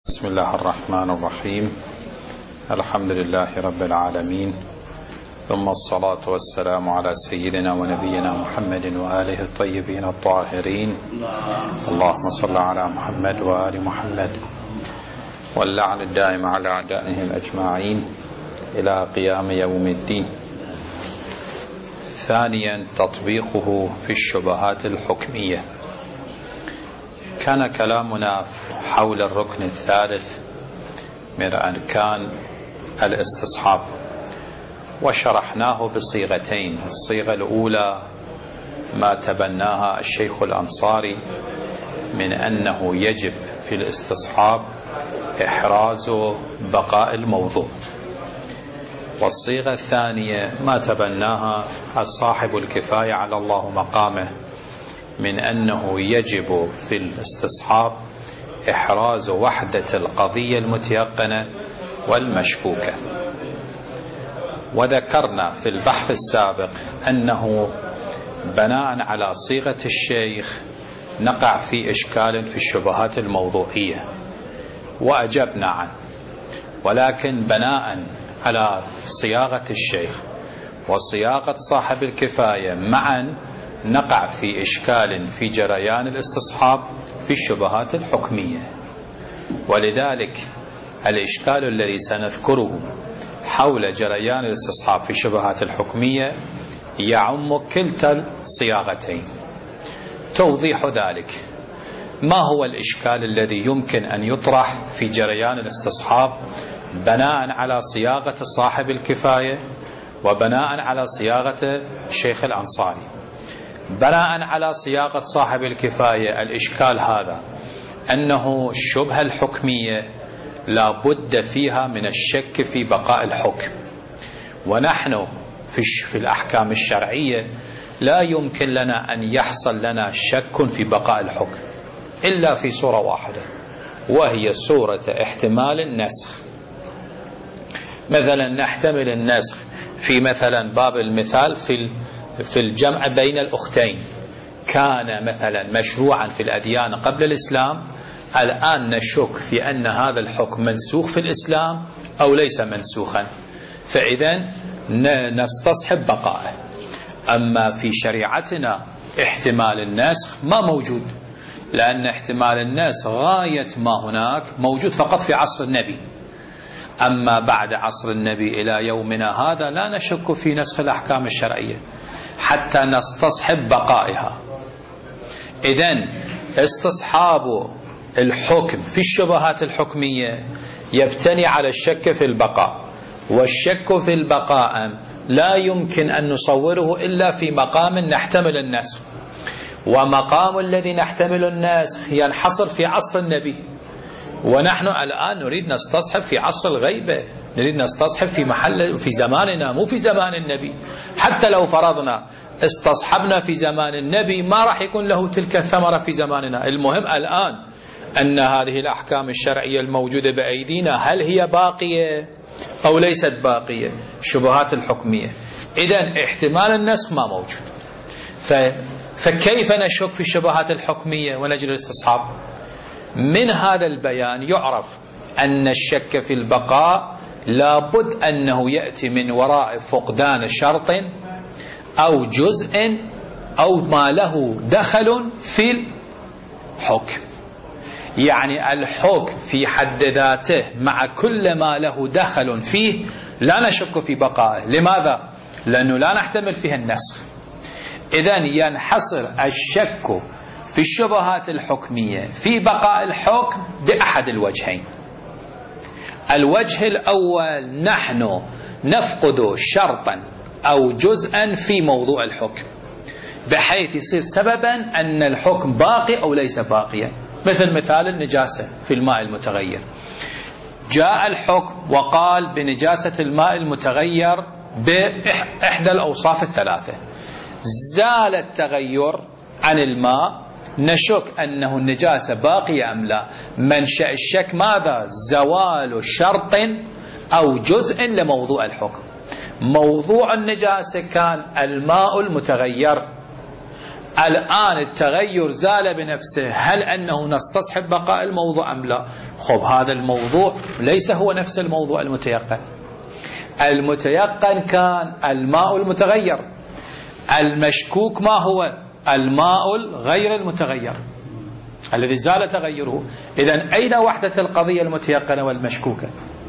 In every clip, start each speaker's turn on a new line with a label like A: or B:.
A: بسم الله الرحمن الرحيم. الحمد لله رب العالمين، ثم الصلاة والسلام على سيدنا ونبينا محمد وآله الطيبين الطاهرين. اللهم صل على محمد وآل محمد، واللعن الدائم على أعدائهم أجمعين إلى قيام يوم الدين. ثانيا، تطبيقه في الشبهات الحكمية. كان كلامنا حول الركن الثالث من أركان الاستصحاب، وشرحناه بصيغتين. الصيغة الأولى ما تبناها الشيخ الأنصاري من أنه يجب في الاستصحاب إحراز بقاء الموضوع، والصيغة الثانية ما تبناها صاحب الكفاية على الله مقامه من أنه يجب في الاستصحاب إحراز وحدة القضية المتيقنة والمشكوكة. وذكرنا في البحث السابق أنه بناء على صيغة الشيخ نقع في إشكال في الشبهات الموضوعية، وأجبنا عنه، ولكن بناء على صياغة الشيخ وصياغة صاحب الكفاية معا نقع في إشكال في جريان الاستصحاب في الشبهات الحكمية. ولذلك الإشكال الذي سنذكره حول جريان الاستصحاب في الشبهات الحكمية يعم كلتا الصياغتين. توضيح ذلك: ما هو الإشكال الذي يمكن أن يطرح في جريان الاستصحاب بناء على صياغة صاحب الكفاية وبناء على صياغة الشيخ الأنصاري؟ بناء على صياغة صاحب الكفاية الإشكال هذا أنه الشبهة الحكمية لا بد فيها من الشك في بقاء الحكم، ونحن في الأحكام الشرعية لا يمكن لنا أن يحصل لنا شك في بقاء الحكم إلا في صورة واحدة، وهي صورة احتمال النسخ. مثلا نحتمل النسخ في مثلا باب المثال في الجمع بين الأختين، كان مثلا مشروعا في الأديان قبل الإسلام، الآن نشك في أن هذا الحكم منسوخ في الإسلام أو ليس منسوخا، فإذا نستصحب بقائه. أما في شريعتنا احتمال النسخ ما موجود، لأن احتمال النسخ غاية ما هناك موجود فقط في عصر النبي. أما بعد عصر النبي إلى يومنا هذا لا نشك في نسخ الأحكام الشرعية حتى نستصحب بقائها. إذن استصحاب الحكم في الشبهات الحكمية يبتني على الشك في البقاء، والشك في البقاء لا يمكن أن نصوره إلا في مقام نحتمل النسخ، ومقام الذي نحتمل النسخ ينحصر في عصر النبي، ونحن الآن نريد نستصحب في عصر الغيبة، نريد نستصحب في محل في زماننا مو في زمان النبي. حتى لو فرضنا استصحبنا في زمان النبي ما راح يكون له تلك الثمرة في زماننا. المهم الآن أن هذه الأحكام الشرعية الموجودة بأيدينا هل هي باقية أو ليست باقية؟ الشبهات الحكمية. إذن احتمال النسخ ما موجود، فكيف نشك في الشبهات الحكمية ونجد الاستصحاب؟ من هذا البيان يعرف أن الشك في البقاء لابد أنه يأتي من وراء فقدان شرط أو جزء أو ما له دخل في الحكم. يعني الحكم في حد ذاته مع كل ما له دخل فيه لا نشك في بقائه. لماذا؟ لأنه لا نحتمل فيه النسخ. إذن ينحصر الشك في الشبهات الحكمية في بقاء الحكم بأحد الوجهين. الوجه الأول، نحن نفقد شرطا أو جزءا في موضوع الحكم بحيث يصير سببا أن الحكم باقي أو ليس باقيا. مثال النجاسة في الماء المتغير، جاء الحكم وقال بنجاسة الماء المتغير بإحدى الأوصاف الثلاثة، زال التغير عن الماء، نشك أنه النجاسة باقية أم لا. منشأ الشك ماذا؟ زوال شرط أو جزء لموضوع الحكم. موضوع النجاسة كان الماء المتغير، الآن التغير زال بنفسه، هل أنه نستصحب بقاء الموضوع أم لا؟ خب هذا الموضوع ليس هو نفس الموضوع المتيقن. المتيقن كان الماء المتغير، المشكوك ما هو؟ الماء غير المتغير الذي زال تغيره. إذن أين وحدة القضية المتيقنة والمشكوكة؟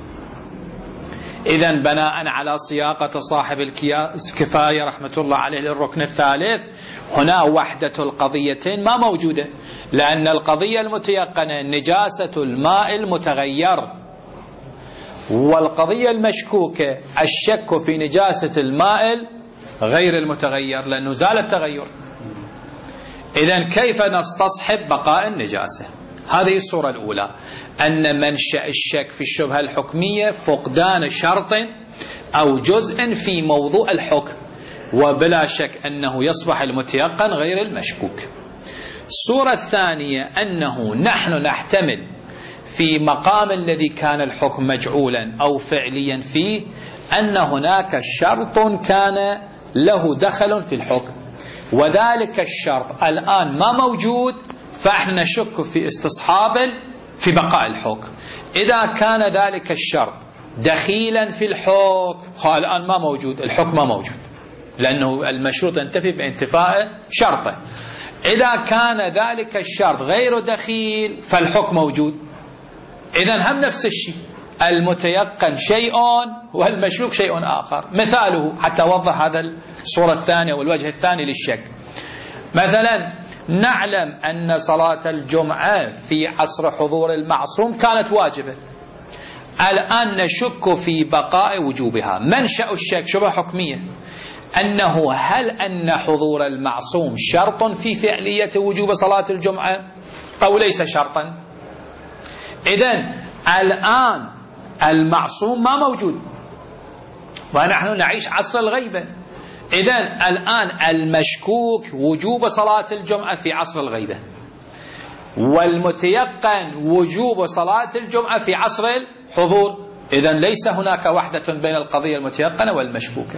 A: إذن بناء على سياقة صاحب الكفاية رحمة الله عليه للركن الثالث، هنا وحدة القضيتين ما موجودة، لأن القضية المتيقنة نجاسة الماء المتغير، والقضية المشكوكة الشك في نجاسة الماء غير المتغير لأنه زال التغير. إذن كيف نستصحب بقاء النجاسة؟ هذه الصورة الأولى، أن منشأ الشك في الشبهة الحكمية فقدان شرط أو جزء في موضوع الحكم، وبلا شك أنه يصبح المتيقن غير المشكوك. الصورة الثانية أنه نحن نحتمل في مقام الذي كان الحكم مجعولا أو فعليا فيه أن هناك شرط كان له دخل في الحكم، وذلك الشرط الآن ما موجود، فإحنا نشك في استصحاب في بقاء الحكم. إذا كان ذلك الشرط دخيلا في الحكم، الآن ما موجود، الحكم ما موجود، لأنه المشروط ينتفي بانتفاء شرطه. إذا كان ذلك الشرط غير دخيل فالحكم موجود. إذن هم نفس الشيء، المتيقن شيء والمشكوك شيء آخر. مثاله حتى أوضح هذا الصورة الثانية والوجه الثاني للشك، مثلا نعلم أن صلاة الجمعة في عصر حضور المعصوم كانت واجبة، الآن نشك في بقاء وجوبها. منشأ الشك شبهة حكمية، أنه هل أن حضور المعصوم شرط في فعلية وجوب صلاة الجمعة أو ليس شرطا؟ إذن الآن المعصوم ما موجود ونحن نعيش عصر الغيبة. إذن الآن المشكوك وجوب صلاة الجمعة في عصر الغيبة، والمتيقن وجوب صلاة الجمعة في عصر الحضور. إذن ليس هناك وحدة بين القضية المتيقنة والمشكوكة.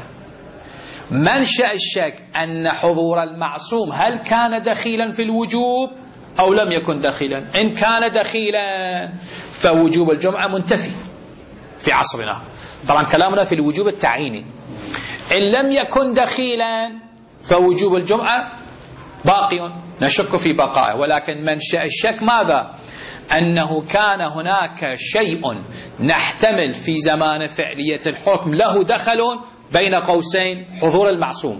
A: منشأ الشك أن حضور المعصوم هل كان دخيلا في الوجوب أو لم يكن دخيلا؟ إن كان دخيلا فوجوب الجمعة منتفي في عصرنا، طبعا كلامنا في الوجوب التعييني. إن لم يكن دخيلا فوجوب الجمعة باقي، نشك في بقائه. ولكن منشأ الشك ماذا؟ أنه كان هناك شيء نحتمل في زمان فعلية الحكم له دخل بين قوسين حضور المعصوم،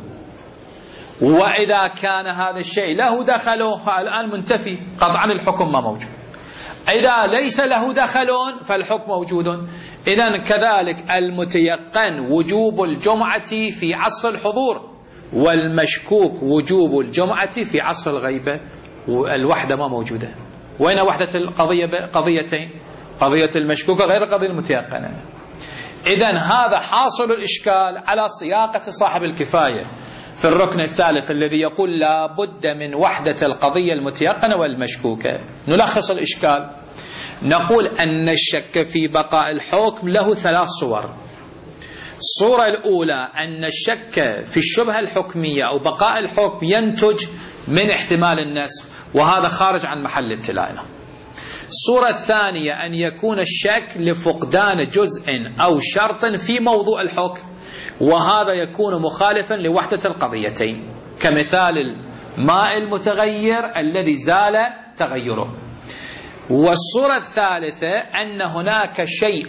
A: وإذا كان هذا الشيء له دخله الآن منتفي قطعا، الحكم ما موجود. إذا ليس له دخل فالحكم موجود. إذن كذلك المتيقن وجوب الجمعة في عصر الحضور، والمشكوك وجوب الجمعة في عصر الغيبة، والوحدة ما موجودة. وين وحدة القضية؟ قضيتين، قضية المشكوكة غير القضية المتيقنة. إذن هذا حاصل الإشكال على سياقة صاحب الكفاية في الركن الثالث الذي يقول لا بد من وحدة القضية المتيقنة والمشكوكة. نلخص الإشكال، نقول أن الشك في بقاء الحكم له ثلاث صور. الصورة الأولى أن الشك في الشبهة الحكمية أو بقاء الحكم ينتج من احتمال النسخ، وهذا خارج عن محل ابتلائنا. الصورة الثانية أن يكون الشك لفقدان جزء أو شرط في موضوع الحكم، وهذا يكون مخالفا لوحدة القضيتين، كمثال الماء المتغير الذي زال تغيره. والصورة الثالثة أن هناك شيء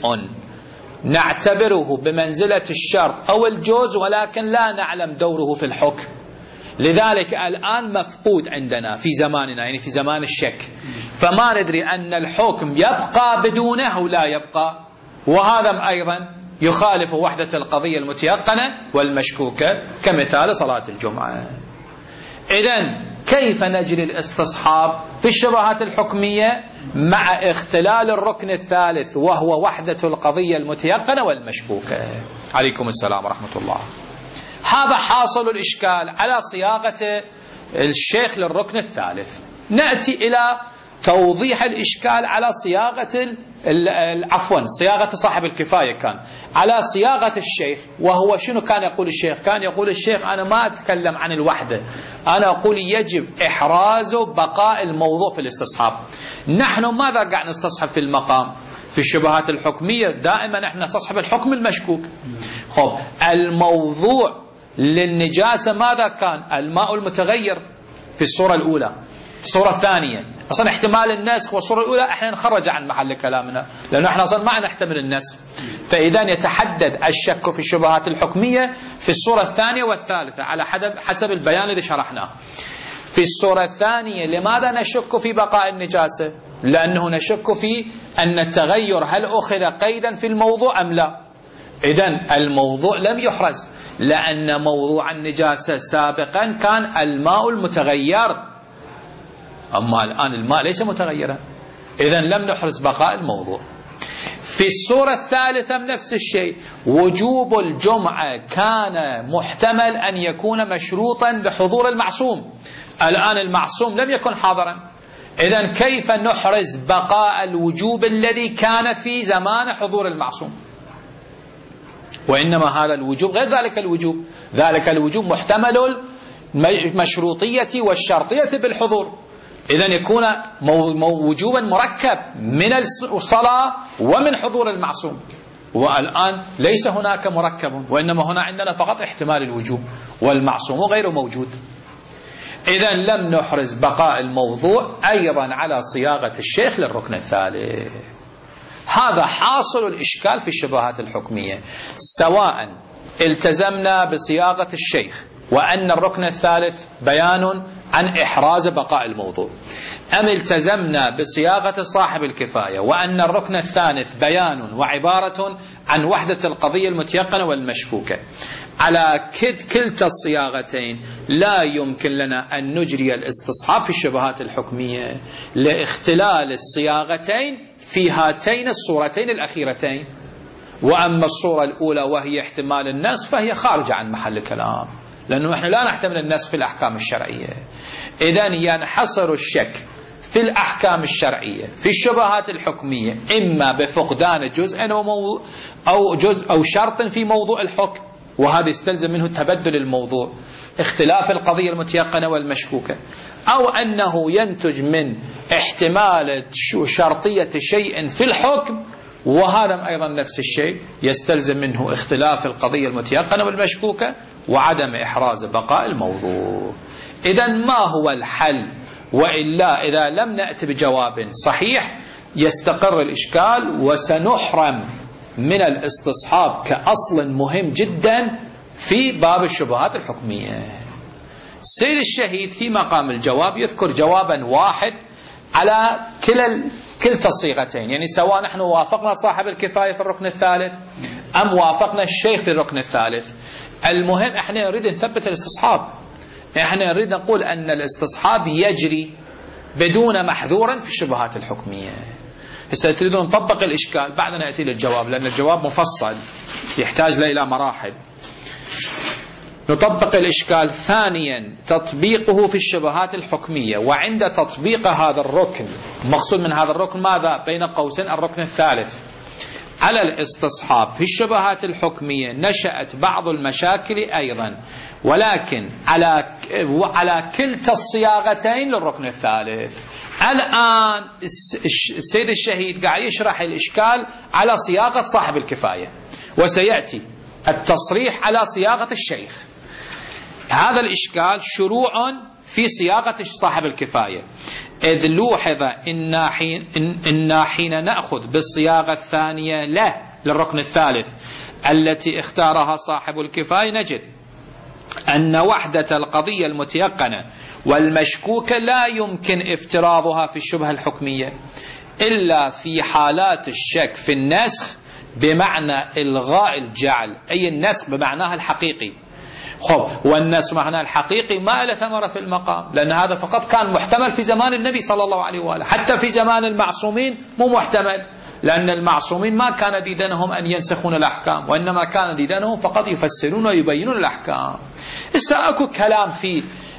A: نعتبره بمنزلة الشرط أو الجوز ولكن لا نعلم دوره في الحكم، لذلك الآن مفقود عندنا في زماننا، يعني في زمان الشك، فما ندري أن الحكم يبقى بدونه أو لا يبقى، وهذا أيضا يخالف وحدة القضية المتيقنة والمشكوكة كمثال صلاة الجمعة. إذن كيف نجري الاستصحاب في الشبهات الحكمية مع اختلال الركن الثالث وهو وحدة القضية المتيقنة والمشكوكة؟ عليكم السلام ورحمة الله. هذا حاصل الإشكال على صياغة الشيخ للركن الثالث. نأتي إلى توضيح الإشكال على صياغة صياغة صاحب الكفاية، كان على صياغة الشيخ. وهو شنو كان يقول الشيخ؟ كان يقول الشيخ أنا ما أتكلم عن الوحدة، أنا أقول يجب إحراز بقاء الموضوع في الاستصحاب. نحن ماذا قاعد نستصحب في المقام؟ في الشبهات الحكمية دائما نحن نستصحب الحكم المشكوك. خب الموضوع للنجاسة ماذا كان؟ الماء المتغير في الصورة الأولى. الصورة الثانية أصلا احتمال النسخ، والصورة الأولى احنا نخرج عن محل كلامنا لأنه احنا أصلا ما نحتمل النسخ. فإذا يتحدد الشك في الشبهات الحكمية في الصورة الثانية والثالثة على حسب البيان الذي شرحناه. في الصورة الثانية لماذا نشك في بقاء النجاسة؟ لأنه نشك في أن التغير هل أخذ قيدا في الموضوع أم لا. إذن الموضوع لم يحرز، لأن موضوع النجاسة سابقا كان الماء المتغير، أما الآن الماء ليس متغيرا، إذن لم نحرز بقاء الموضوع. في الصورة الثالثة نفس الشيء، وجوب الجمعة كان محتمل أن يكون مشروطا بحضور المعصوم. الآن المعصوم لم يكن حاضرا، إذن كيف نحرز بقاء الوجوب الذي كان في زمان حضور المعصوم؟ وإنما هذا الوجوب غير ذلك الوجوب. ذلك الوجوب محتمل المشروطية والشرطية بالحضور، إذن يكون وجوبا مركب من الصلاة ومن حضور المعصوم. والآن ليس هناك مركب، وإنما هنا عندنا فقط احتمال الوجوب والمعصوم غير موجود. إذن لم نحرز بقاء الموضوع أيضا على صياغة الشيخ للركن الثالث. هذا حاصل الإشكال في الشبهات الحكمية، سواء التزمنا بصياغة الشيخ وأن الركن الثالث بيان عن إحراز بقاء الموضوع، أم التزمنا بصياغة صاحب الكفاية وأن الركن الثالث بيان وعبارة عن وحدة القضية المتيقنة والمشكوكة. على كلتا الصياغتين لا يمكن لنا أن نجري الاستصحاب في الشبهات الحكمية لاختلال الصياغتين في هاتين الصورتين الأخيرتين. وأما الصورة الأولى وهي احتمال النسخ فهي خارجة عن محل كلام، لأنه نحن لا نحتمل النسخ في الأحكام الشرعية. إذن ينحصر الشك في الأحكام الشرعية في الشبهات الحكمية إما بفقدان جزء أو شرط في موضوع الحكم، وهذا يستلزم منه تبدل الموضوع، اختلاف القضية المتيقنة والمشكوكة، أو أنه ينتج من احتمال شرطية شيء في الحكم، وهذا أيضا نفس الشيء يستلزم منه اختلاف القضية المتيقنة والمشكوكة وعدم إحراز بقاء الموضوع. إذن ما هو الحل؟ وإلا إذا لم نأتي بجواب صحيح يستقر الإشكال وسنحرم من الاستصحاب كأصل مهم جدا في باب الشبهات الحكمية. السيد الشهيد في مقام الجواب يذكر جوابا واحد على كلتا الصيغتين، يعني سواء نحن وافقنا صاحب الكفاية في الركن الثالث أم وافقنا الشيخ في الركن الثالث. المهم احنا نريد نثبت الاستصحاب، احنا نريد نقول أن الاستصحاب يجري بدون محذور في الشبهات الحكمية. هسه تريدون نطبق الإشكال، بعد نأتي للجواب لأن الجواب مفصل يحتاج إلى مراحل. نطبق الإشكال. ثانيا تطبيقه في الشبهات الحكمية، وعند تطبيق هذا الركن مقصود من هذا الركن ماذا؟ بين قوسين الركن الثالث على الاستصحاب في الشبهات الحكمية نشأت بعض المشاكل أيضا، ولكن على كلتا الصياغتين للركن الثالث. الآن السيد الشهيد قاعد يشرح الإشكال على صياغة صاحب الكفاية، وسيأتي التصريح على صياغة الشيخ. هذا الإشكال شروع في صياغة صاحب الكفاية، إذ لوحظ إن حين نأخذ بالصياغة الثانية له للركن الثالث التي اختارها صاحب الكفاية نجد أن وحدة القضية المتيقنة والمشكوكة لا يمكن افتراضها في الشبهة الحكمية إلا في حالات الشك في النسخ بمعنى إلغاء الجعل، أي النسخ بمعناها الحقيقي. خب والنسخ معناه الحقيقي ما له ثمرة في المقام، لأن هذا فقط كان محتمل في زمان النبي صلى الله عليه وآله، حتى في زمان المعصومين مو محتمل، لأن المعصومين ما كان ديدنهم أن ينسخون الأحكام، وإنما كان ديدنهم فقط يفسرون ويبينون الأحكام. إسا أكو كلام في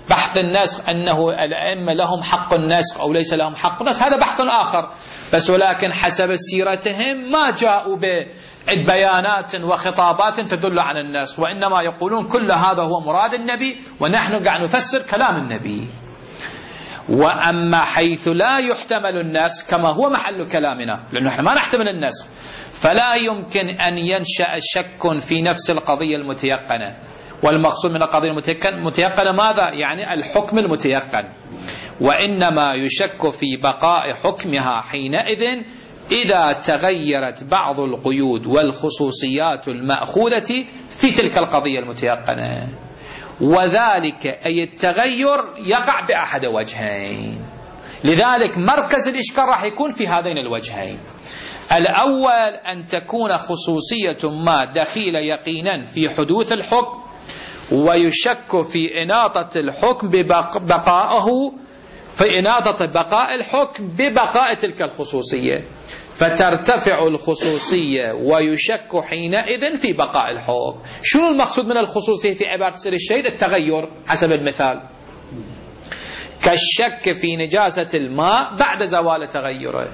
A: بحث النسخ أنه الأئمة لهم حق النسخ أو ليس لهم حق النسخ هذا بحث آخر، بس ولكن حسب سيرتهم ما جاءوا ببيانات وخطابات تدل على النسخ، وإنما يقولون كل هذا هو مراد النبي ونحن قاعد نفسر كلام النبي. وأما حيث لا يحتمل النسخ كما هو محل كلامنا، لأنه احنا ما نحتمل النسخ، فلا يمكن أن ينشأ شك في نفس القضية المتيقنة. والمقصود من القضية المتيقنة ماذا؟ يعني الحكم المتيقن، وإنما يشك في بقاء حكمها حينئذ إذا تغيرت بعض القيود والخصوصيات المأخوذة في تلك القضية المتيقنة، وذلك أي التغير يقع بأحد وجهين. لذلك مركز الإشكال راح يكون في هذين الوجهين. الأول أن تكون خصوصية ما دخيلة يقينا في حدوث الحكم، ويشك في إناطة الحكم في إناطة بقاء الحكم ببقاء تلك الخصوصية، فترتفع الخصوصية ويشك حينئذ في بقاء الحكم. شنو المقصود من الخصوصية في عبارة سيد الشهيد؟ التغير حسب المثال، كالشك في نجاسة الماء بعد زوال تغيره.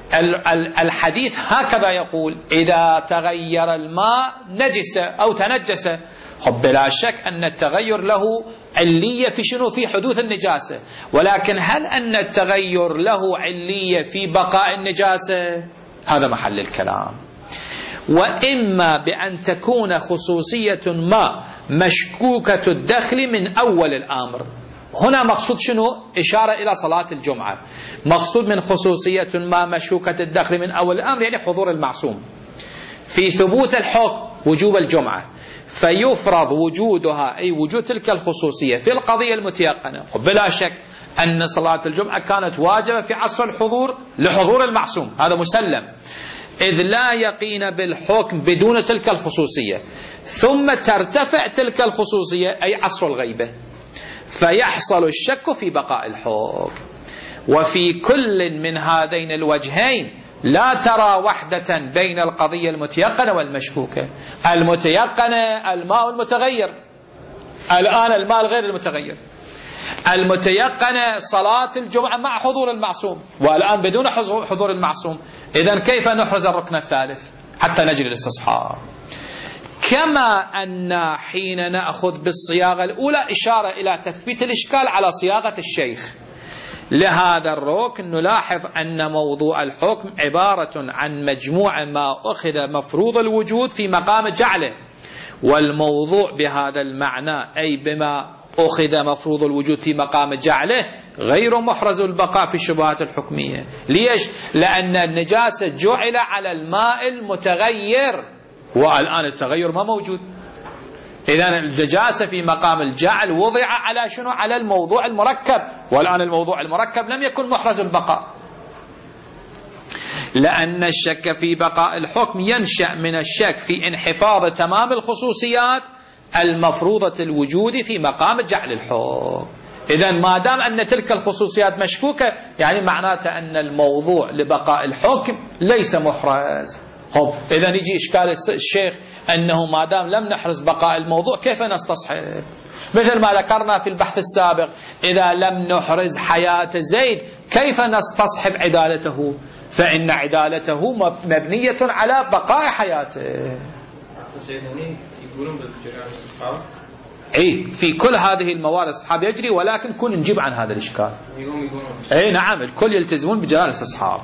A: الحديث هكذا يقول: إذا تغير الماء نجس أو تنجس. بلا شك أن التغير له علية في شنو؟ في حدوث النجاسة، ولكن هل أن التغير له علية في بقاء النجاسة؟ هذا محل الكلام. وإما بأن تكون خصوصية ما مشكوكة الدخل من أول الأمر. هنا مقصود شنو؟ إشارة إلى صلاة الجمعة. مقصود من خصوصية ما مشكوكة الدخل من أول الأمر يعني حضور المعصوم في ثبوت الحكم وجوب الجمعة، فيفرض وجودها أي وجود تلك الخصوصية في القضية المتيقنة. بلا شك أن صلاة الجمعة كانت واجبة في عصر الحضور لحضور المعصوم، هذا مسلم، إذ لا يقين بالحكم بدون تلك الخصوصية، ثم ترتفع تلك الخصوصية أي عصر الغيبة، فيحصل الشك في بقاء الحكم. وفي كل من هذين الوجهين لا ترى وحدة بين القضية المتيقنة والمشكوكة. المتيقنة الماء المتغير، الآن الماء غير المتغير. المتيقنة صلاة الجمعة مع حضور المعصوم، والآن بدون حضور المعصوم. إذن كيف نحرز الركن الثالث حتى نجري الاستصحاب؟ كما أن حين نأخذ بالصياغة الأولى إشارة إلى تثبيت الإشكال على صياغة الشيخ لهذا الركن، نلاحظ أن موضوع الحكم عبارة عن مجموعة ما أخذ مفروض الوجود في مقام جعله، والموضوع بهذا المعنى أي بما أخذ مفروض الوجود في مقام جعله غير محرز البقاء في الشبهات الحكمية. ليش؟ لأن النجاسة جعل على الماء المتغير، والآن التغير ما موجود. إذن النجاسة في مقام الجعل وضع على شنو؟ على الموضوع المركب، والآن الموضوع المركب لم يكن محرز البقاء، لأن الشك في بقاء الحكم ينشأ من الشك في انحفاظ تمام الخصوصيات المفروضة الوجود في مقام جعل الحكم. إذن ما دام أن تلك الخصوصيات مشكوكة يعني معناته أن الموضوع لبقاء الحكم ليس محرز. إذن يجي إشكال الشيخ أنه ما دام لم نحرز بقاء الموضوع كيف نستصحب؟ مثل ما ذكرنا في البحث السابق، إذا لم نحرز حياة زيد كيف نستصحب عدالته؟ فإن عدالته مبنية على بقاء حياته. اي في كل هذه الموارد الصحاب يجري، ولكن كن نجيب عن هذا الإشكال. اي نعم، الكل يلتزمون بجلالة الصحاب.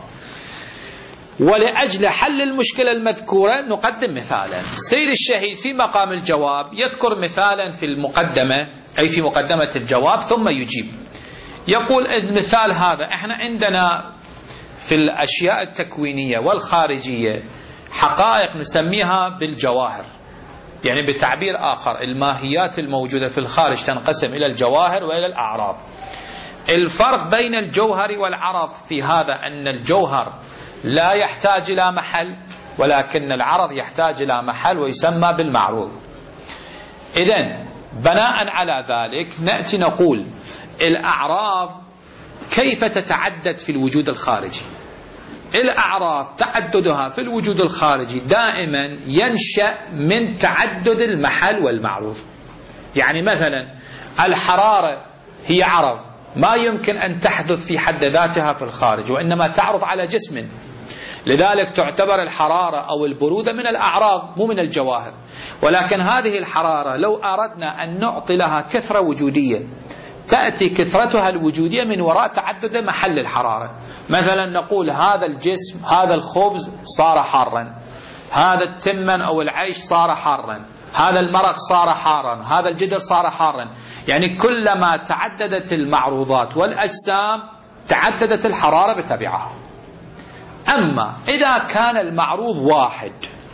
A: ولأجل حل المشكلة المذكورة نقدم مثالا. السيد الشهيد في مقام الجواب يذكر مثالا في المقدمة، أي في مقدمة الجواب، ثم يجيب. يقول المثال هذا احنا عندنا في الأشياء التكوينية والخارجية حقائق نسميها بالجواهر، يعني بتعبير آخر الماهيات الموجودة في الخارج تنقسم إلى الجواهر وإلى الأعراض. الفرق بين الجوهر والعرض في هذا أن الجوهر لا يحتاج إلى محل، ولكن العرض يحتاج إلى محل ويسمى بالمعروض. إذن بناء على ذلك نأتي نقول الأعراض كيف تتعدد في الوجود الخارجي. الأعراض تعددها في الوجود الخارجي دائما ينشأ من تعدد المحل والمعروض. يعني مثلا الحرارة هي عرض ما يمكن أن تحدث في حد ذاتها في الخارج، وإنما تعرض على جسم، لذلك تعتبر الحرارة أو البرودة من الأعراض مو من الجواهر. ولكن هذه الحرارة لو أردنا أن نعطي لها كثرة وجودية، تأتي كثرتها الوجودية من وراء تعدد محل الحرارة. مثلا نقول هذا الجسم، هذا الخبز صار حارا، هذا التمن أو العيش صار حارا، هذا المرق صار حارا، هذا الجدر صار حارا. يعني كلما تعددت المعروضات والأجسام تعددت الحرارة بتبعها. أما إذا كان المعروض واحد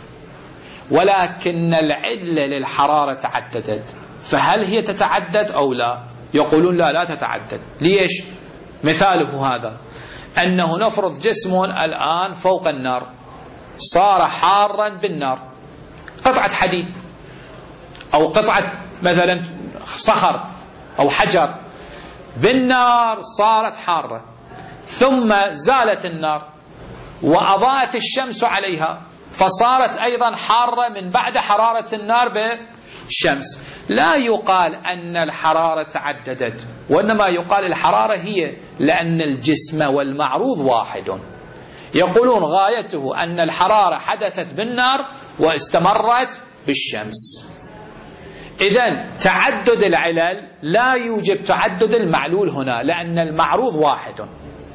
A: ولكن العلة للحرارة تعددت، فهل هي تتعدد أو لا؟ يقولون لا تتعدد. ليش؟ مثاله هذا، أنه نفرض جسم الآن فوق النار صار حارا بالنار، قطعة حديد أو قطعة مثلا صخر أو حجر بالنار صارت حارة، ثم زالت النار وأضاءت الشمس عليها فصارت أيضا حارة من بعد حرارة النار بالشمس. لا يقال أن الحرارة تعددت، وإنما يقال الحرارة هي لأن الجسم والمعروض واحد. يقولون غايته أن الحرارة حدثت بالنار واستمرت بالشمس. إذن تعدد العلل لا يوجب تعدد المعلول هنا، لأن المعروض واحد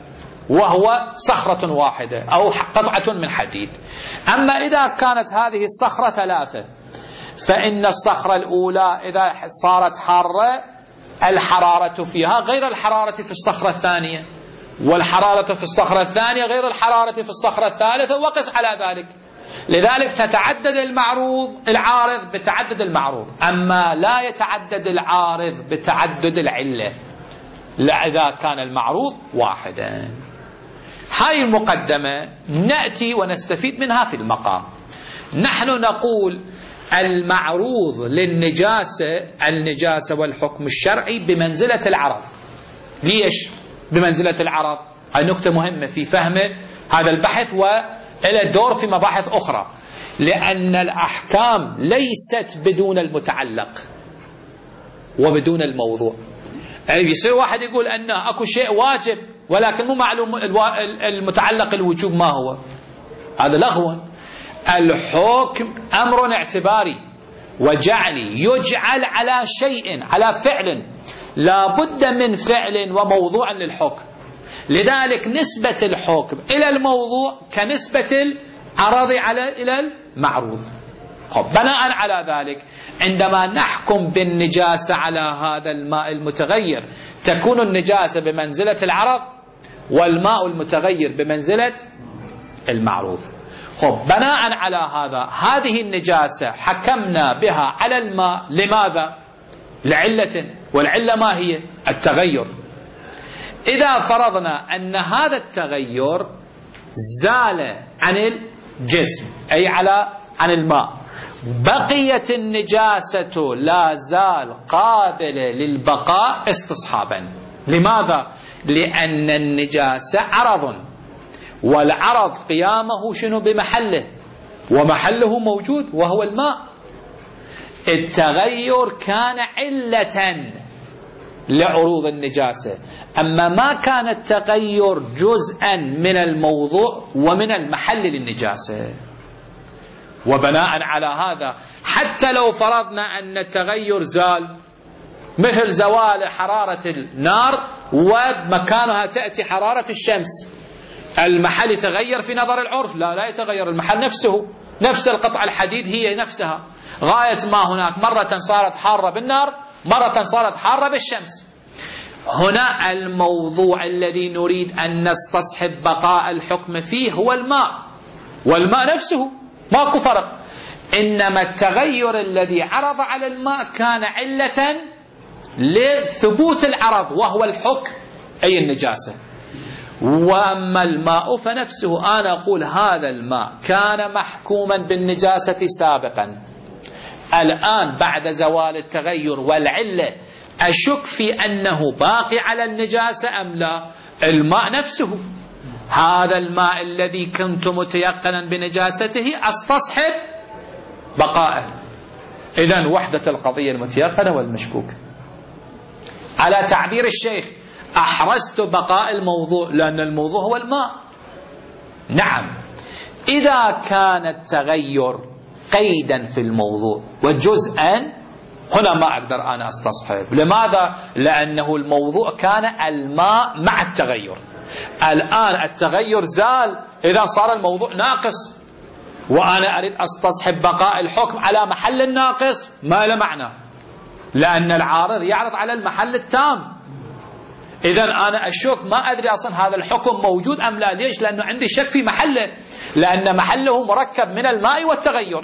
A: وهو صخرة واحدة أو قطعة من حديد. أما إذا كانت هذه الصخرة ثلاثة، فإن الصخرة الأولى إذا صارت حارة الحرارة فيها غير الحرارة في الصخرة الثانية، والحرارة في الصخرة الثانية غير الحرارة في الصخرة الثالثة، وقس على ذلك. لذلك تتعدد العارض بتعدد المعروض، أما لا يتعدد العارض بتعدد العلة لا إذا كان المعروض واحدا. هاي المقدمة نأتي ونستفيد منها في المقام. نحن نقول المعروض للنجاسة، النجاسة والحكم الشرعي بمنزلة العرض. ليش بمنزلة العرض؟ هاي نقطة مهمة في فهم هذا البحث وإلى دور في مباحث أخرى. لأن الأحكام ليست بدون المتعلق وبدون الموضوع. يعني يصير واحد يقول أن أكو شيء واجب ولكن مو معلوم المتعلق الوجوب ما هو، هذا لغو. الحكم أمر اعتباري وجعلي، يجعل على شيء، على فعل، لا بد من فعل وموضوع للحكم. لذلك نسبة الحكم إلى الموضوع كنسبة العرض إلى المعروض. بناء على ذلك عندما نحكم بالنجاسة على هذا الماء المتغير تكون النجاسة بمنزلة العرض والماء المتغير بمنزلة المعروض. بناء على هذا هذه النجاسة حكمنا بها على الماء. لماذا؟ لعلة، والعلة ما هي؟ التغير. إذا فرضنا أن هذا التغير زال عن الجسم أي عن الماء، بقيت النجاسة لا زال قابلة للبقاء استصحابا. لماذا؟ لأن النجاسة عرض، والعرض قيامه شنو؟ بمحله، ومحله موجود وهو الماء. التغير كان علة لعروض النجاسة، أما ما كان التغير جزءا من الموضوع ومن المحل للنجاسة. وبناء على هذا حتى لو فرضنا أن التغير زال، مثل زوال حرارة النار ومكانها تأتي حرارة الشمس، المحل يتغير في نظر العرف؟ لا يتغير المحل نفسه، نفس القطعة الحديد هي نفسها، غاية ما هناك مرة صارت حارة بالنار، مرة صارت حارة بالشمس. هنا الموضوع الذي نريد أن نستصحب بقاء الحكم فيه هو الماء، والماء نفسه ماكو فرق، إنما التغير الذي عرض على الماء كان علة لثبوت العرض وهو الحكم أي النجاسة. وأما الماء فنفسه أنا أقول هذا الماء كان محكوما بالنجاسة سابقا، الآن بعد زوال التغير والعلة أشك في أنه باقي على النجاسة أم لا. الماء نفسه، هذا الماء الذي كنت متيقنا بنجاسته أستصحب بقائه. إذن وحدة القضية المتيقنة والمشكوك. على تعبير الشيخ أحرزت بقاء الموضوع لأن الموضوع هو الماء. نعم، إذا كان التغير قيدا في الموضوع وجزءا، هنا ما أقدر أنا أستصحب. لماذا؟ لأنه الموضوع كان الماء مع التغير. الآن التغير زال، إذا صار الموضوع ناقص، وأنا أريد أستصحب بقاء الحكم على محل الناقص، ما له معنى، لأن العارض يعرض على المحل التام. إذا أنا أشك، ما أدري أصلا هذا الحكم موجود أم لا. ليش؟ لأنه عندي شك في محله، لأن محله مركب من الماء والتغير.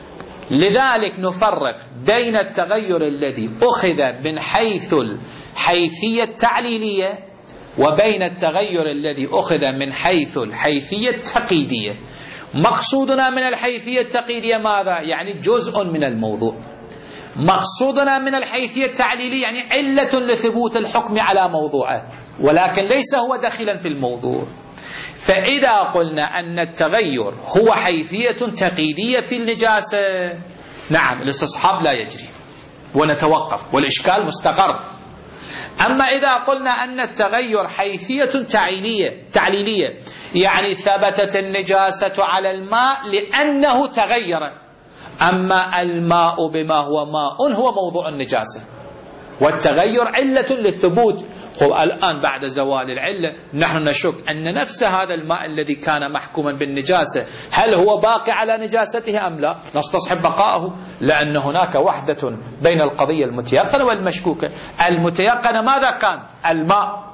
A: لذلك نفرق بين التغير الذي أخذ من حيث الحيثية التعليلية وبين التغير الذي أخذ من حيث الحيثية التقييدية. مقصودنا من الحيثية التقييدية ماذا؟ يعني جزء من الموضوع. مقصودنا من الحيثية التعليلية يعني علة لثبوت الحكم على موضوعه، ولكن ليس هو داخلا في الموضوع. فإذا قلنا أن التغير هو حيثية تقييدية في النجاسة، نعم، الاستصحاب لا يجري ونتوقف والإشكال مستقر. أما إذا قلنا أن التغير حيثية تعليلية يعني ثبتت النجاسة على الماء لأنه تغير، أما الماء بما هو ماء هو موضوع النجاسة، والتغير علة للثبوت. الآن بعد زوال العلة نحن نشك أن نفس هذا الماء الذي كان محكوما بالنجاسة هل هو باقي على نجاسته أم لا، نستصحب بقاءه، لأن هناك وحدة بين القضية المتيقنة والمشكوكة. المتيقنة ماذا كان؟ الماء.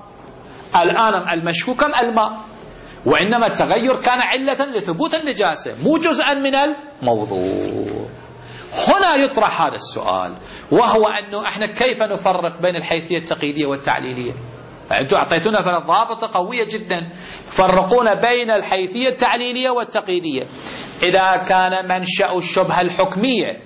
A: الآن المشكوك الماء، وإنما التغير كان علة لثبوت النجاسة مو جزءا من الموضوع. هنا يطرح هذا السؤال، وهو أنه احنا كيف نفرق بين الحيثية التقييدية والتعليلية؟ أنتم أعطيتونا في ضابطة قوية جدا، فرقون بين الحيثية التعليلية والتقييدية. إذا كان منشأ الشبهة الحكمية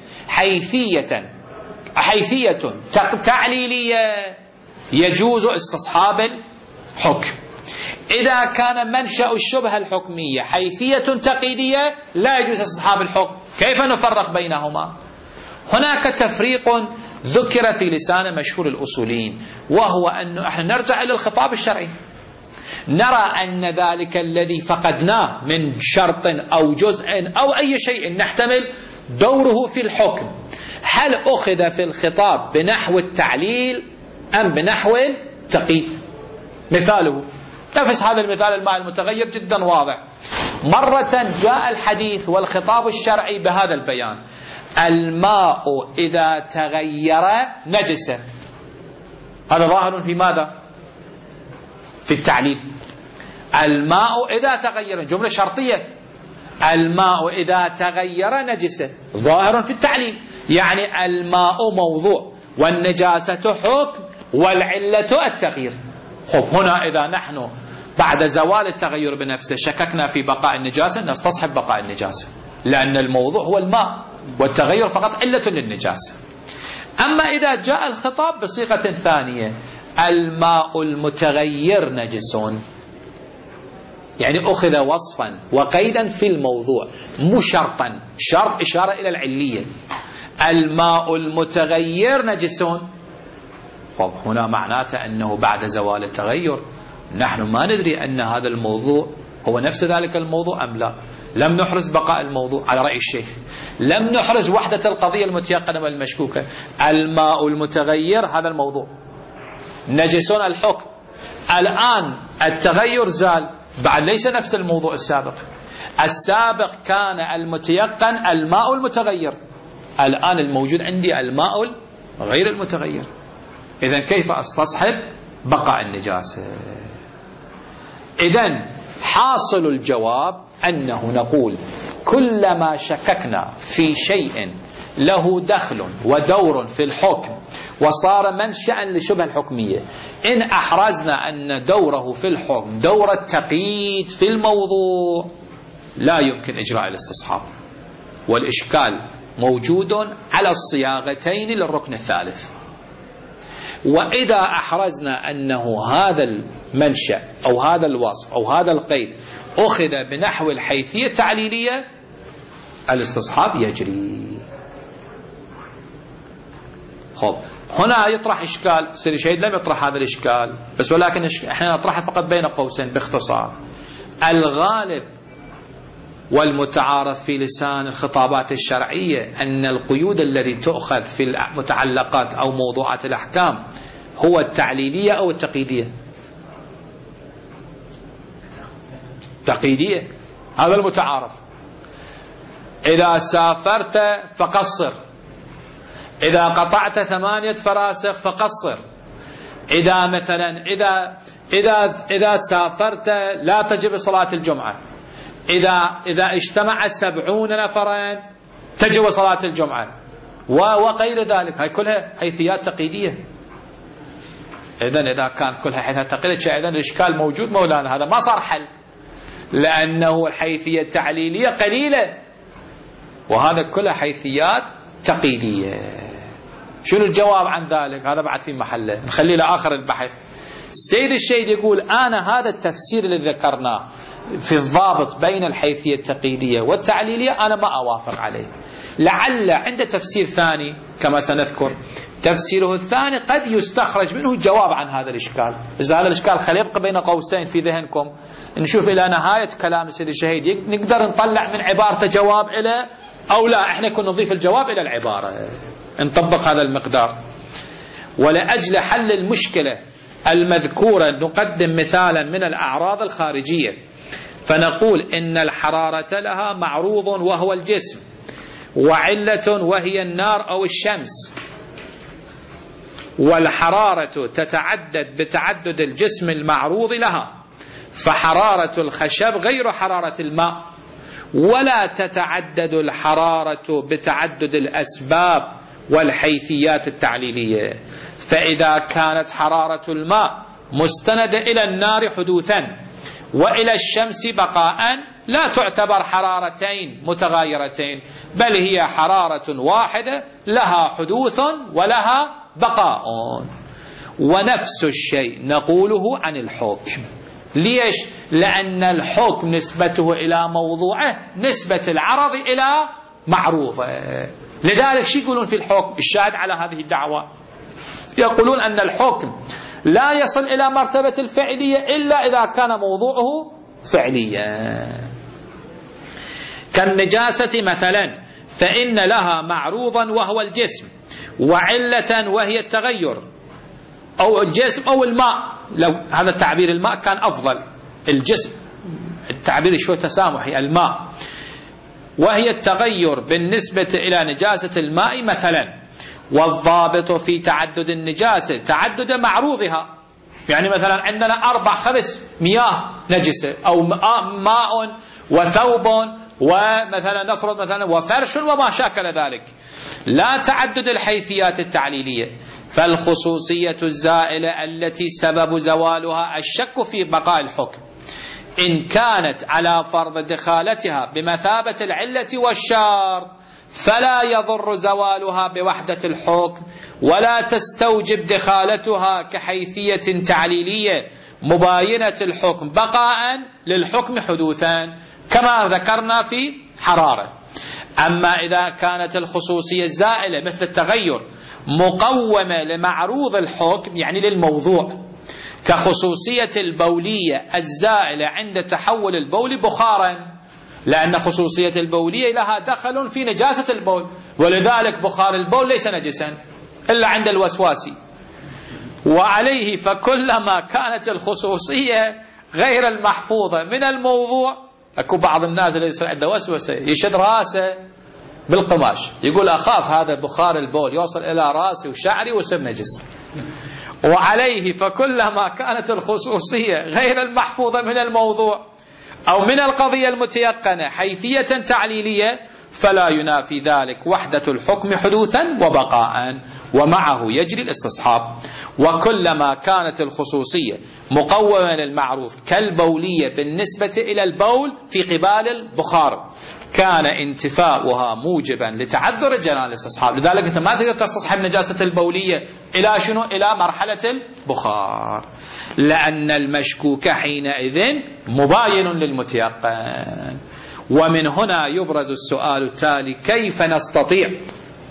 A: حيثية تعليلية يجوز استصحاب الحكم. إذا كان منشأ الشبهة الحكمية حيثية تقييدية لا يجوز استصحاب الحكم. كيف نفرق بينهما؟ هناك تفريق ذكر في لسان مشهور الأصوليين، وهو أنه احنا نرجع إلى الخطاب الشرعي، نرى أن ذلك الذي فقدناه من شرط أو جزء أو أي شيء نحتمل دوره في الحكم، هل أخذ في الخطاب بنحو التعليل أم بنحو التقييد؟ مثاله نفس هذا المثال الماء المتغير جدا واضح. مرة جاء الحديث والخطاب الشرعي بهذا البيان: الماء إذا تغير نجسه. هذا ظاهر في ماذا؟ في التعليل. الماء إذا تغير، جملة شرطية، الماء إذا تغير نجسه، ظاهر في التعليل، يعني الماء موضوع والنجاسة حكم والعلة التغيير. هنا إذا نحن بعد زوال التغير بنفسه شككنا في بقاء النجاسة نستصحب بقاء النجاسة، لأن الموضوع هو الماء والتغير فقط علة للنجاسة. أما إذا جاء الخطاب بصيغة ثانية: الماء المتغير نجس، يعني أخذ وصفا وقيدا في الموضوع مو شرطا، شرط إشارة إلى العلية، الماء المتغير نجس. هنا معناته أنه بعد زوال التغير نحن ما ندري أن هذا الموضوع هو نفس ذلك الموضوع أم لا. لم نحرز بقاء الموضوع على رأي الشيخ، لم نحرز وحدة القضية المتيقنة والمشكوكة. الماء المتغير هذا الموضوع، نجسون الحكم. الآن التغير زال، بعد ليس نفس الموضوع السابق. السابق كان المتيقن الماء المتغير، الآن الموجود عندي الماء غير المتغير. إذن كيف أستصحب بقاء النجاسة؟ إذن حاصل الجواب أنه نقول كلما شككنا في شيء له دخل ودور في الحكم وصار منشأ لشبه الحكمية، إن أحرزنا أن دوره في الحكم دور التقييد في الموضوع لا يمكن إجراء الاستصحاب، والإشكال موجود على الصياغتين للركن الثالث. وإذا أحرزنا أنه هذا المنشأ أو هذا الوصف أو هذا القيد أخذ بنحو الحيثية التعليلية الاستصحاب يجري. هنا يطرح إشكال. سيدي الشهيد لم يطرح هذا الإشكال، بس ولكن احنا نطرحه فقط بين قوسين باختصار. الغالب والمتعارف في لسان الخطابات الشرعية أن القيود التي تؤخذ في المتعلقات أو موضوعات الأحكام هو التعليلية أو التقييدية. تقييدية، هذا المتعارف. إذا سافرت فقصر، إذا قطعت 8 فراسخ فقصر، إذا مثلا إذا سافرت لا تجب صلاة الجمعة، إذا اجتمع 70 نفرا تجب صلاة الجمعة، وغير ذلك. هاي كلها حيثيات تقييدية. إذا كان كلها حيثيات تقييدية، إذن الإشكال موجود مولانا، هذا ما صار حل، لأنه الحيثية التعليلية قليلة وهذا كلها حيثيات تقييدية. شنو الجواب عن ذلك؟ هذا بعد في محله، نخليه لآخر البحث. السيد الشهيد يقول أنا هذا التفسير اللي ذكرناه في الضابط بين الحيثية التقييدية والتعليلية أنا ما أوافق عليه. لعل عند تفسير ثاني كما سنذكر، تفسيره الثاني قد يستخرج منه جواب عن هذا الإشكال. إذا هذا الإشكال خلي يبقى بين قوسين في ذهنكم، نشوف إلى نهاية كلام السيد الشهيد نقدر نطلع من عبارته جواب إلى أو لا، إحنا كنا نضيف الجواب إلى العبارة، نطبق هذا المقدار. ولأجل حل المشكلة المذكورة نقدم مثالا من الأعراض الخارجية، فنقول إن الحرارة لها معروض وهو الجسم، وعلة وهي النار أو الشمس، والحرارة تتعدد بتعدد الجسم المعروض لها، فحرارة الخشب غير حرارة الماء، ولا تتعدد الحرارة بتعدد الأسباب والحيثيات التعليلية. فإذا كانت حرارة الماء مستندة إلى النار حدوثا وإلى الشمس بقاء لا تعتبر حرارتين متغايرتين، بل هي حرارة واحدة لها حدوث ولها بقاء. ونفس الشيء نقوله عن الحكم. ليش؟ لأن الحكم نسبته إلى موضوعه نسبة العرض إلى معروضه. لذلك شو يقولون في الحكم؟ الشاهد على هذه الدعوة يقولون أن الحكم لا يصل إلى مرتبة الفعلية إلا إذا كان موضوعه فعليا. كالنجاسة مثلا، فإن لها معروضا وهو الجسم، وعلة وهي التغير أو الجسم أو الماء. لو هذا التعبير الماء كان أفضل، الجسم التعبير شوي تسامحي، الماء، وهي التغير بالنسبة إلى نجاسة الماء مثلا. والضابط في تعدد النجاسة تعدد معروضها، يعني مثلا عندنا 4-5 مياه نجسة، أو ماء وثوب ومثلا نفرض مثلا وفرش وما شاكل ذلك، لا تعدد الحيثيات التعليلية. فالخصوصية الزائلة التي سبب زوالها الشك في بقاء الحكم، إن كانت على فرض دخالتها بمثابة العلة والشار، فلا يضر زوالها بوحدة الحكم، ولا تستوجب دخالتها كحيثية تعليلية مباينة الحكم بقاء للحكم حدوثا كما ذكرنا في حرارة. أما إذا كانت الخصوصية الزائلة مثل التغير مقومة لمعروض الحكم، يعني للموضوع، كخصوصية البولية الزائلة عند تحول البول بخارا، لأن خصوصية البولية لها دخل في نجاسة البول، ولذلك بخار البول ليس نجسا إلا عند الوسواسي. وعليه فكلما كانت الخصوصية غير المحفوظة من الموضوع، أكو بعض الناس اللي يصير عنده وسوسة يشد راسه بالقماش، يقول أخاف هذا بخار البول يوصل إلى راسي وشعري ويصير نجس. وعليه فكلما كانت الخصوصية غير المحفوظة من الموضوع أو من القضية المتيقنة حيثية تعليلية، فلا ينافي ذلك وحدة الحكم حدوثا وبقاء، ومعه يجري الاستصحاب. وكلما كانت الخصوصية مقومة للمعروف كالبولية بالنسبة إلى البول في قبال البخار، كان انتفاؤها موجبا لتعذر جنان الاستصحاب. لذلك أنت ما تقدر تستصحب نجاسة البولية إلى شنو؟ إلى مرحلة البخار، لأن المشكوك حينئذ مباين للمتيقن. ومن هنا يبرز السؤال التالي: كيف نستطيع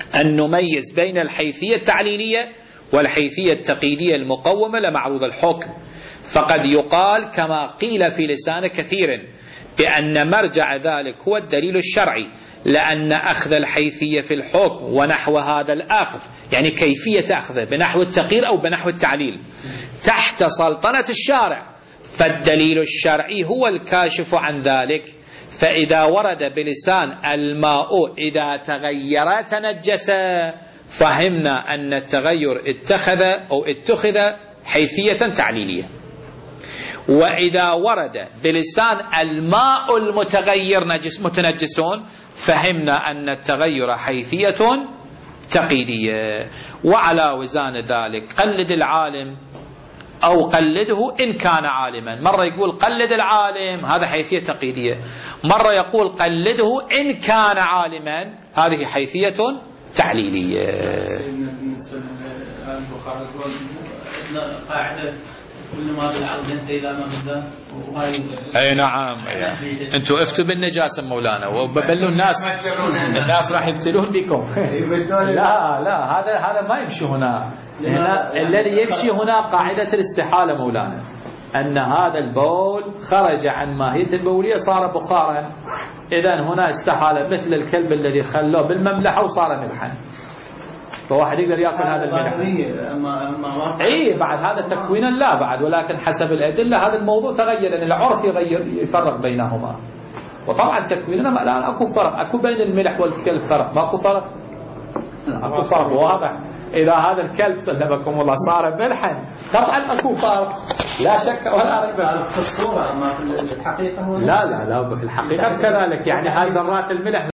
A: أن نميز بين الحيثية التعليلية والحيثية التقييدية المقومة لمعروض الحكم. فقد يقال كما قيل في لسان كثير بأن مرجع ذلك هو الدليل الشرعي، لأن أخذ الحيثية في الحكم ونحو هذا الأخذ يعني كيفية أخذه بنحو التقرير أو بنحو التعليل تحت سلطنة الشارع، فالدليل الشرعي هو الكاشف عن ذلك. فإذا ورد بلسان الماء إذا تغير تنجس، فهمنا أن التغير اتخذ حيثية تعليلية. وإذا ورد بلسان الماء المتغير متنجسون، فهمنا أن التغير حيثية تقييدية. وعلى وزان ذلك قلد العالم أو قلده إن كان عالما. مرة يقول قلد العالم، هذا حيثية تقييدية. مرة يقول قلده إن كان عالما، هذه حيثية تعليلية.
B: بالنسبة للبخاري قاعدة كل ما بالعرض ينتهي إلى ما بالذات.
A: أي نعم. أنتوا افتوا بالنجاسة مولانا وببلوا الناس راح يبتلون بكم. لا هذا ما يمشي هنا الذي يمشي هنا قاعدة الاستحالة مولانا، أن هذا البول خرج عن ماهية البولية صار بخارا، إذن هنا استحالة مثل الكلب الذي خلوه بالمملحة وصار ملحا، فواحد يقدر يأكل هذا الملح. اي بعد هذا تكوينا لا بعد، ولكن حسب الأدلة هذا الموضوع تغير، لأن العرف يفرق بينهما. وطبعا تكويننا الآن اكو فرق، اكو بين الملح والكلب فرق، ماكو فرق؟ اكو فرق واضح. إذا هذا الكلب سلمكم الله صار ملحا طبعا اكو فرق لا شك ولا ريب.
B: في الصورة ما في الحقيقة.
A: لا في الحقيقة كذلك، يعني هذه ذرات الملح